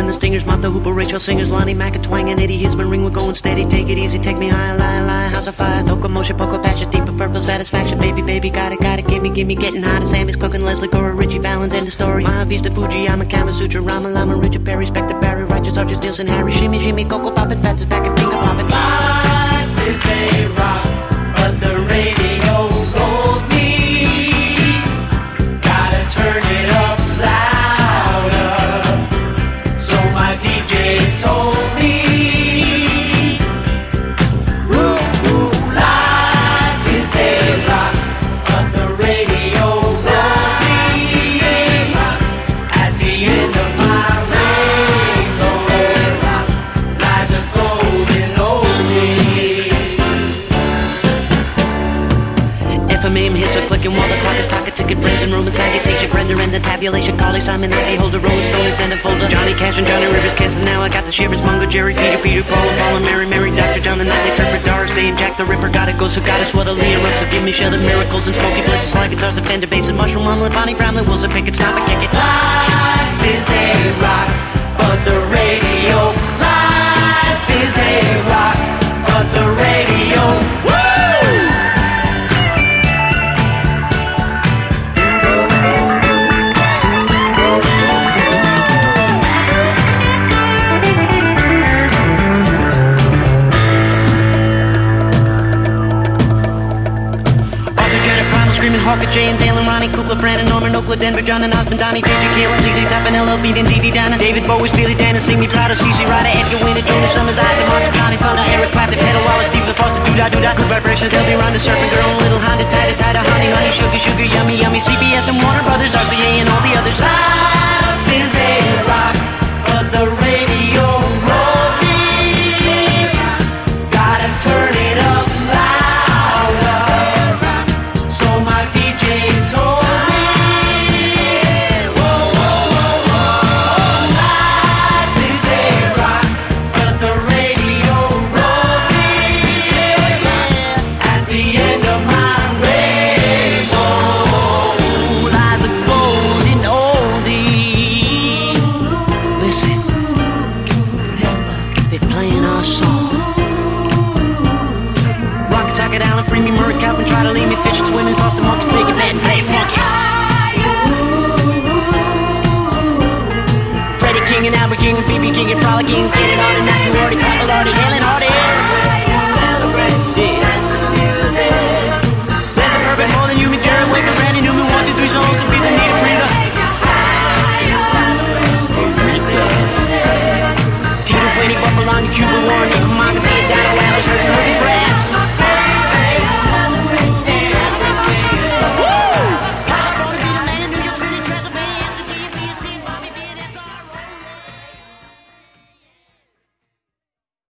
and the Stingers, Martha Hooper, Rachel Singers, Lonnie Mack, and Twang and Eddie Hisman, ring, we're going steady, take it easy, take me high, lie, house of fire, locomotion, poker, passion, deeper purple satisfaction, baby, got it, gimme, getting hot as Sammy's cooking, Leslie Gore, Richie Valens, end the story, Mahavista, Fuji, I'm a Kama Sutra, Rama Lama, Richard Perry, Spectre Barry, Righteous Arches, Nielsen, Harry, Shimmy, Coco Poppin', Fats is back and finger poppin'. Life is a rock, but the radio rolled me, gotta turn it up louder, so my DJ told me, life is a rock, but the radio rolled me, at the end of my rainbow lies a golden oldie. FMAM hits are clicking while the clock is talking, ticket friends and room and salutation, render and the tabulation, Carly Simon, Aggie Holder, Rolling Stone, and a folder, Johnny Cash and Johnny Rivers, Kansas, now I got the shivers, Mungo, Jerry, Peter, Paul, and Mary, Dr. John, the Nightly Tripper, Doris Day, and Jack the Ripper, gotta go, so gotta sweat, Leah Russell, give me shelter, miracles, and smoky blessings, slide guitars, and Fender basses, Mushroom Omelet, Bonnie Brown, Wilson, pick it, stop it, kick it. Life is a rock, but the radio, life is a rock, but the radio, woo! Screaming Hawker, Jay and Dale and Ronnie, Kukla, Fran and Norman, Oakland, Denver, John and Osmond, Donnie, JJ, Caleb, ZZ Top and LLB, and Dee Dee Dana, David Bowie, Steely Dan, and Sing Me Proud, CC Ryder, Edgar Winter, Jonas Summers, Isaac Martin, Johnny Thunder, Eric Clapton, Pedal Wallace, Stephen Foster, Doo-Dah, Good Vibrations, LB Ronda, Surfing Girl, and Little Honda, Tida, Honey, Sugar, Yummy, CBS and Warner Brothers, RCA and all the others. Life is a rock, but the radio rolled me, gotta turn it up louder, so my DJ told me, life is a rock, but the radio rolled me, at the end of my rainbow lies a golden oldie. Listen, they're playing our song. Rocket Socket, Allen, free me, Murray, Calvin, try to leave me, fishing, swimming, Boston Market, big man, play funky. Freddie King and Albert King and BB King and Frolicking, get it on and not too hardy, Papa Lardy, hailing hardy.